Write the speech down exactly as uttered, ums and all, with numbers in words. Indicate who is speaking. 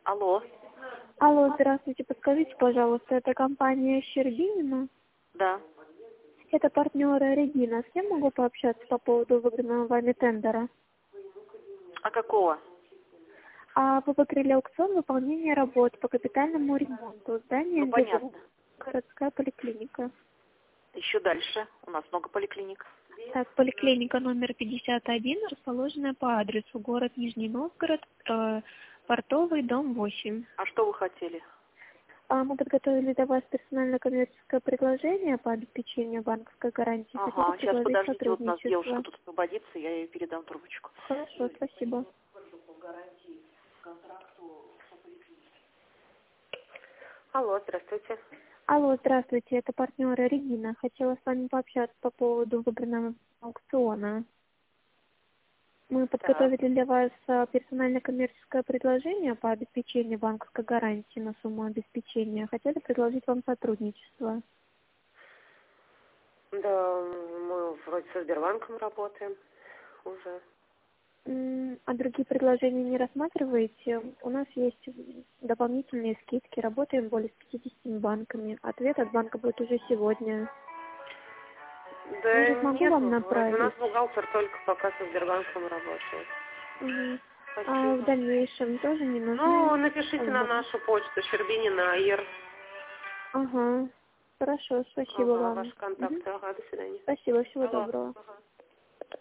Speaker 1: Алло.
Speaker 2: Алло, здравствуйте. Подскажите, пожалуйста, это компания Щербинина?
Speaker 1: Да.
Speaker 2: Это партнеры Регина. С кем могу пообщаться по поводу выигранного вами тендера?
Speaker 1: А какого?
Speaker 2: А вы выиграли аукцион выполнения работ по капитальному ремонту здания
Speaker 1: Ну, понятно.
Speaker 2: ГЗУ городская поликлиника.
Speaker 1: Еще дальше. У нас много поликлиник.
Speaker 2: Так, поликлиника номер пятьдесят один, расположенная по адресу город Нижний Новгород, э, Портовый, дом восемь.
Speaker 1: А что вы хотели?
Speaker 2: А мы подготовили для вас персональное коммерческое предложение по обеспечению банковской гарантии.
Speaker 1: Ага,
Speaker 2: Хотите
Speaker 1: сейчас
Speaker 2: предложить
Speaker 1: подождите, вот у нас девушка
Speaker 2: сотрудничество?
Speaker 1: тут освободится, я ей передам трубочку.
Speaker 2: Хорошо, спасибо.
Speaker 1: Алло, здравствуйте.
Speaker 2: Алло, здравствуйте, это партнеры Регина. Хотела с вами пообщаться по поводу выигранного аукциона. Мы
Speaker 1: Так.
Speaker 2: подготовили для вас а, персональное коммерческое предложение по обеспечению банковской гарантии на сумму обеспечения. Хотели предложить вам сотрудничество.
Speaker 1: Да, мы вроде со Сбербанком работаем уже.
Speaker 2: М, А другие предложения не рассматриваете? У нас есть дополнительные скидки. Работаем более с пятьюдесятью банками. Ответ от банка будет уже сегодня.
Speaker 1: Да
Speaker 2: Может, могу
Speaker 1: нет,
Speaker 2: вам
Speaker 1: вроде у нас
Speaker 2: направить?
Speaker 1: бухгалтер только пока со Сбербанком работает.
Speaker 2: Мгм. А в
Speaker 1: Спасибо.
Speaker 2: дальнейшем тоже не
Speaker 1: Ну,
Speaker 2: нужны?
Speaker 1: напишите на
Speaker 2: Альбом.
Speaker 1: нашу почту Щербинина Аир.
Speaker 2: Ага. Хорошо, спасибо
Speaker 1: Ага,
Speaker 2: вам.
Speaker 1: ваши
Speaker 2: Мгм.
Speaker 1: контакты. Ага, до свидания.
Speaker 2: Спасибо, всего
Speaker 1: Алло.
Speaker 2: доброго.
Speaker 1: Ага.